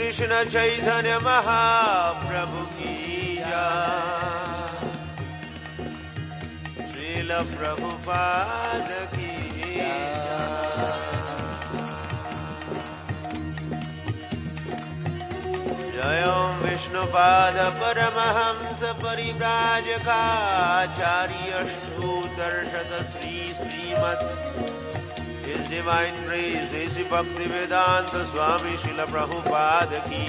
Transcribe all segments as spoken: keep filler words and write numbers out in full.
कृष्ण चैतन्य महाप्रभु की जय। श्रील प्रभुपाद की जय। ओम Vishnupad Paramhans परिव्राजकाचार्यष्टोत्तरशत Shri Shrimad His Divine Grace Desi Bhaktivedanta Swami Srila Prabhupada ki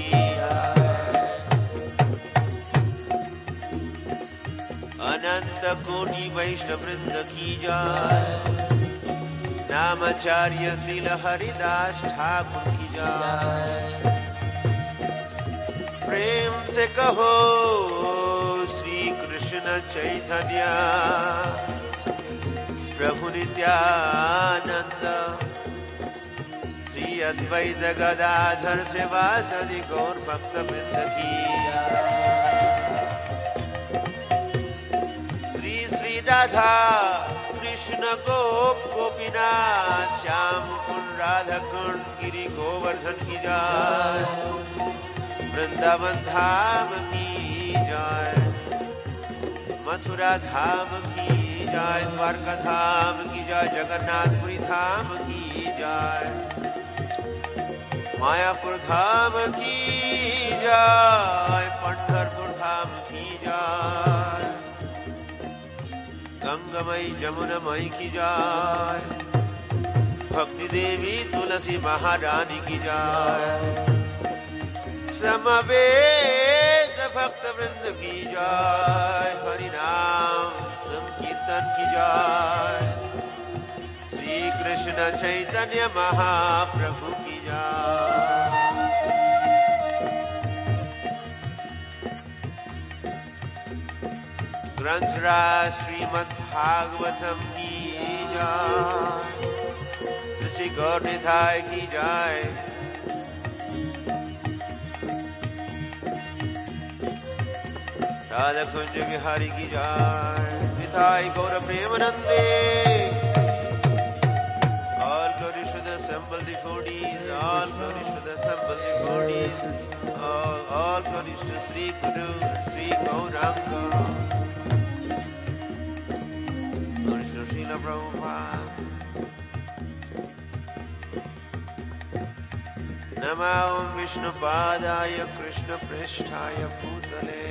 Ananta Koti Vaishnava Vrinda ki jai। Namacharya Srila Haridas Thakur ki jai। प्रेम से कहो श्री कृष्ण चैतन्य प्रभु नित्यानंद श्री अद्वैत गदाधर श्रीवासदि गौर भक्त वृंद की श्री श्री राधा कृष्ण गोप गोपीनाथ श्याम कुंड राधा कुंड गिरि गोवर्धन की जय। वृंदावन धाम की जय। मथुरा धाम की जय। द्वारका धाम की जय। जगन्नाथपुरी धाम की जय। मायापुर धाम की जय। पंढरपुर धाम की जय। गंगामयी जमुनामयी की जय। भक्ति देवी तुलसी महारानी की जय। समवेत भक्त वृंद की जय। हरि नाम संकीर्तन की जय। श्री कृष्ण चैतन्य महाप्रभु की जय। ग्रंथराज श्रीमद् भागवतम की जय। श्री गौर निताय की जय। राधा कुंज बिहारी की जय। निताई गौर प्रेमानंदे। All glory to the assembled devotees, all glory to the assembled devotees, all, all glory to Sri Guru, Sri Gauranga, glory to Srila Prabhupada. Nama Om Vishnupadaya Krishna Prishthaya Bhutale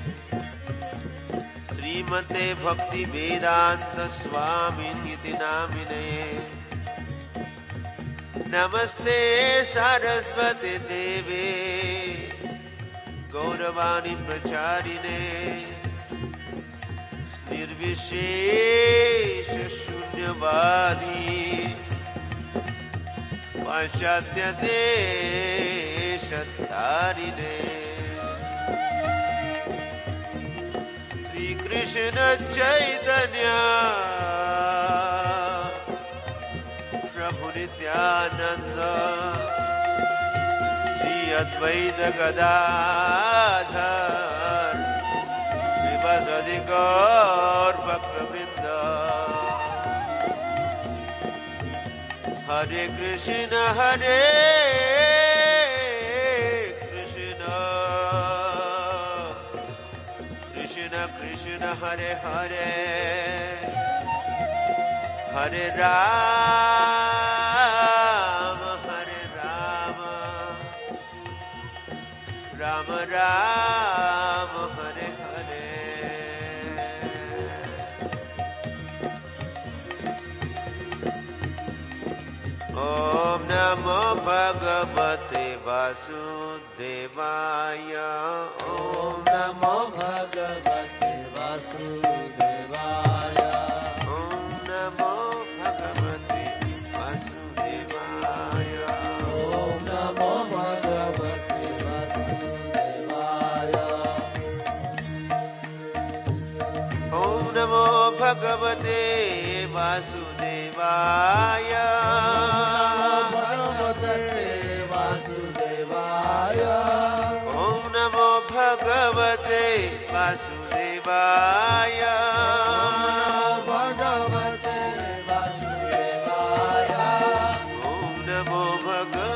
Srimate Bhakti Vedanta Swamini Namine Namaste Saraswati Deve Gauravani Pracharine Nirvishesha Shunyavadi Pashatya Deshatarine Sri Krishna Chaitanya Prabhu Nityananda Sri Advaita Gadadhar Srivasadi Gaur Bhakta Vrinda Hare Krishna Hare Krishna Krishna Krishna Hare Hare Hare Rama Hare Rama Rama Rama Hare Hare Om Namo Bhagavate Vasudevaya Om Namo Bhagavate Vasudevaya Om Namo Bhagavate Vasudevaya Om Namo Bhagavate Vasudevaya Om Namo Bhagavate Vasudevaya Om Namo Bhagavate Vasudevaya Om Namo Bhagavate